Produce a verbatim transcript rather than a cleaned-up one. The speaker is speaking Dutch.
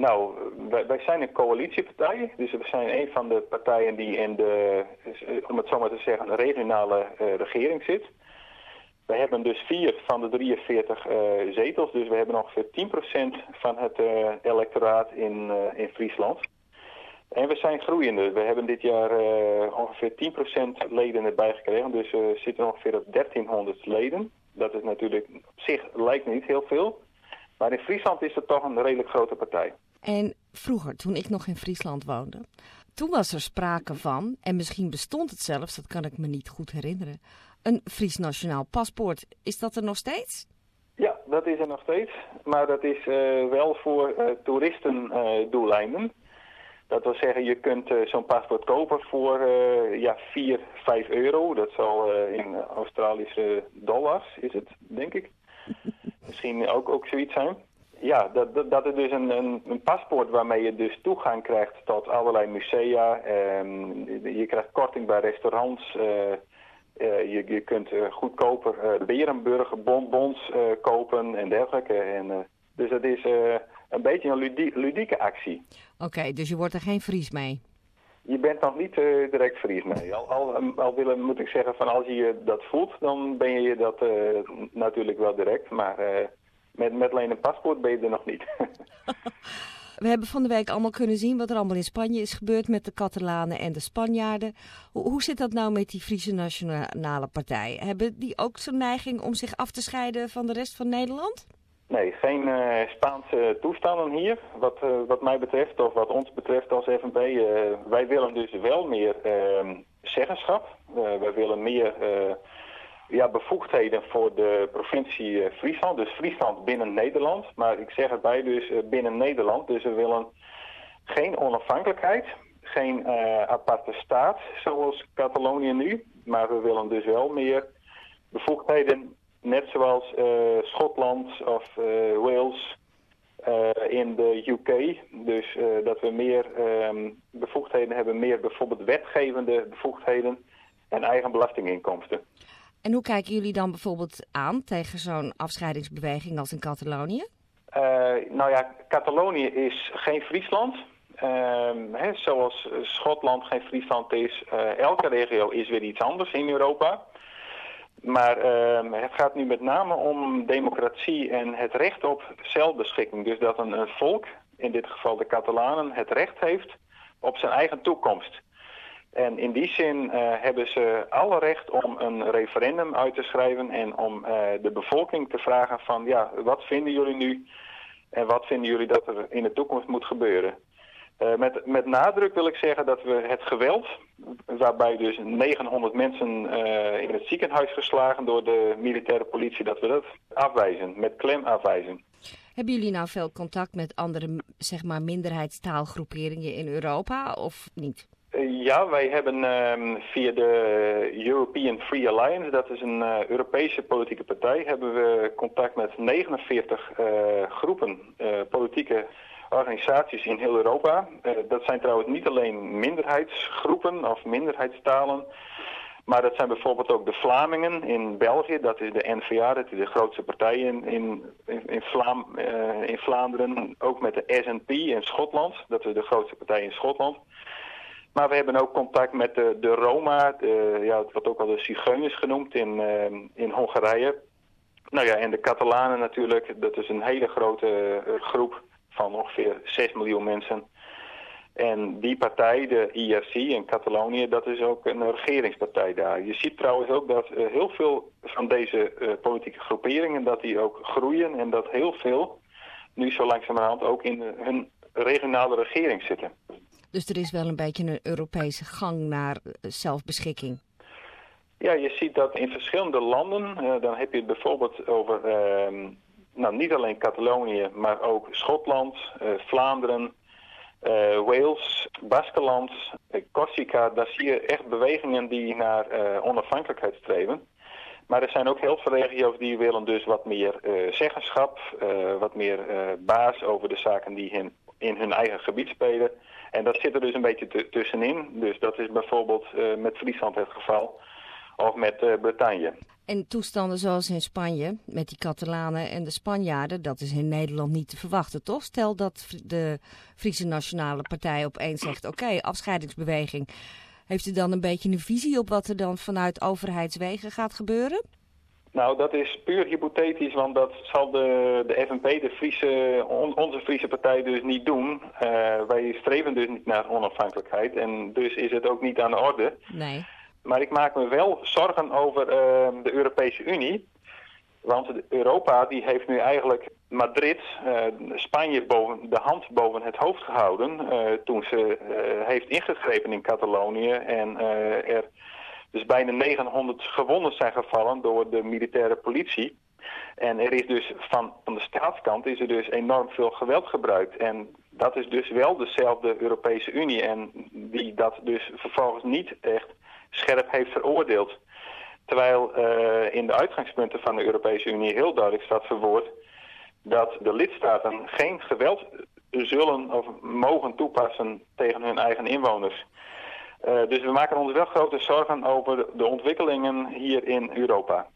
nou, wij, wij zijn een coalitiepartij. Dus we zijn een van de partijen die in de, om het zo maar te zeggen, een regionale uh, regering zit. We hebben dus vier van de drieënveertig uh, zetels. Dus we hebben ongeveer tien procent van het uh, electoraat in, uh, in Friesland. En we zijn groeiende. We hebben dit jaar uh, ongeveer tien procent leden erbij gekregen. Dus we zitten ongeveer op dertienhonderd leden. Dat is natuurlijk op zich lijkt niet heel veel. Maar in Friesland is het toch een redelijk grote partij. En vroeger, toen ik nog in Friesland woonde, toen was er sprake van, en misschien bestond het zelfs, dat kan ik me niet goed herinneren, een Fries nationaal paspoort. Is dat er nog steeds? Ja, dat is er nog steeds. Maar dat is uh, wel voor uh, toeristendoeleinden. Uh, dat wil zeggen, je kunt uh, zo'n paspoort kopen voor uh, ja, vier, vijf euro. Dat zal uh, in Australische dollars, is het, denk ik. Misschien ook, ook zoiets zijn. Ja, dat, dat, dat is dus een, een, een paspoort waarmee je dus toegang krijgt tot allerlei musea. Um, je krijgt korting bij restaurants. Uh, uh, je, je kunt uh, goedkoper uh, Berenburger bonbons uh, kopen en dergelijke. En, uh, dus het is uh, een beetje een ludie, ludieke actie. Oké, okay, dus je wordt er geen Fries mee? Je bent nog niet uh, direct Fries mee. Al, al, al willen, moet ik zeggen, van als je dat voelt, dan ben je dat uh, natuurlijk wel direct. Maar uh, met, met alleen een paspoort ben je er nog niet. We hebben van de week allemaal kunnen zien wat er allemaal in Spanje is gebeurd met de Catalanen en de Spanjaarden. Hoe, hoe zit dat nou met die Friese Nationale Partij? Hebben die ook zo'n neiging om zich af te scheiden van de rest van Nederland? Nee, geen uh, Spaanse toestanden hier, wat, uh, wat mij betreft, of wat ons betreft als F N P. Uh, wij willen dus wel meer uh, zeggenschap. Uh, wij willen meer uh, ja, bevoegdheden voor de provincie uh, Friesland. Dus Friesland binnen Nederland. Maar ik zeg erbij dus uh, binnen Nederland. Dus we willen geen onafhankelijkheid, geen uh, aparte staat zoals Catalonië nu. Maar we willen dus wel meer bevoegdheden. Net zoals uh, Schotland of uh, Wales uh, in de U K. Dus uh, dat we meer um, bevoegdheden hebben, meer bijvoorbeeld wetgevende bevoegdheden en eigen belastinginkomsten. En hoe kijken jullie dan bijvoorbeeld aan tegen zo'n afscheidingsbeweging als in Catalonië? Uh, nou ja, Catalonië is geen Friesland. Uh, hè, zoals Schotland geen Friesland is. Uh, elke regio is weer iets anders in Europa. Maar uh, het gaat nu met name om democratie en het recht op zelfbeschikking. Dus dat een, een volk, in dit geval de Catalanen, het recht heeft op zijn eigen toekomst. En in die zin uh, hebben ze alle recht om een referendum uit te schrijven en om uh, de bevolking te vragen van ja, wat vinden jullie nu en wat vinden jullie dat er in de toekomst moet gebeuren. Uh, met, met nadruk wil ik zeggen dat we het geweld, waarbij dus negenhonderd mensen uh, in het ziekenhuis geslagen door de militaire politie, dat we dat afwijzen, met klem afwijzen. Hebben jullie nou veel contact met andere, zeg maar, minderheidstaalgroeperingen in Europa of niet? Uh, ja, wij hebben uh, via de European Free Alliance, dat is een uh, Europese politieke partij, hebben we contact met negenenveertig uh, groepen, uh, politieke organisaties in heel Europa. Uh, dat zijn trouwens niet alleen minderheidsgroepen of minderheidstalen, maar dat zijn bijvoorbeeld ook de Vlamingen in België. Dat is de N V A, dat is de grootste partij in, in, in, Vlaam, uh, in Vlaanderen. Ook met de S N P in Schotland, dat is de grootste partij in Schotland. Maar we hebben ook contact met de, de Roma, de, ja, het wordt ook wel de Zigeuners genoemd in, uh, in Hongarije. Nou ja, en de Catalanen natuurlijk, dat is een hele grote uh, groep van ongeveer zes miljoen mensen. En die partij, de I R C in Catalonië, dat is ook een regeringspartij daar. Je ziet trouwens ook dat uh, heel veel van deze uh, politieke groeperingen, dat die ook groeien en dat heel veel nu zo langzamerhand ook in uh, hun regionale regering zitten. Dus er is wel een beetje een Europese gang naar uh, zelfbeschikking. Ja, je ziet dat in verschillende landen, uh, dan heb je het bijvoorbeeld over Uh, Nou, niet alleen Catalonië, maar ook Schotland, uh, Vlaanderen, uh, Wales, Baskeland, uh, Corsica. Daar zie je echt bewegingen die naar uh, onafhankelijkheid streven. Maar er zijn ook heel veel regio's die willen dus wat meer uh, zeggenschap, uh, wat meer uh, baas over de zaken die in, in hun eigen gebied spelen. En dat zit er dus een beetje t- tussenin. Dus dat is bijvoorbeeld uh, met Friesland het geval. of met uh, Bretagne. En toestanden zoals in Spanje, met die Catalanen en de Spanjaarden, dat is in Nederland niet te verwachten, toch? Stel dat de Friese Nationale Partij opeens zegt, oké, okay, afscheidingsbeweging. Heeft u dan een beetje een visie op wat er dan vanuit overheidswegen gaat gebeuren? Nou, dat is puur hypothetisch, want dat zal de, de F N P, de Friese, on, onze Friese partij, dus niet doen. Uh, wij streven dus niet naar onafhankelijkheid en dus is het ook niet aan de orde. Nee. Maar ik maak me wel zorgen over uh, de Europese Unie. Want Europa die heeft nu eigenlijk Madrid, uh, Spanje, boven, de hand boven het hoofd gehouden. Uh, toen ze uh, heeft ingegrepen in Catalonië. En uh, er dus bijna negenhonderd gewonden zijn gevallen door de militaire politie. En er is dus van, van de staatskant is er dus enorm veel geweld gebruikt. En dat is dus wel dezelfde Europese Unie. En die dat dus vervolgens niet echt scherp heeft veroordeeld. Terwijl uh, in de uitgangspunten van de Europese Unie heel duidelijk staat verwoord dat de lidstaten geen geweld zullen of mogen toepassen tegen hun eigen inwoners. Uh, dus we maken ons wel grote zorgen over de ontwikkelingen hier in Europa.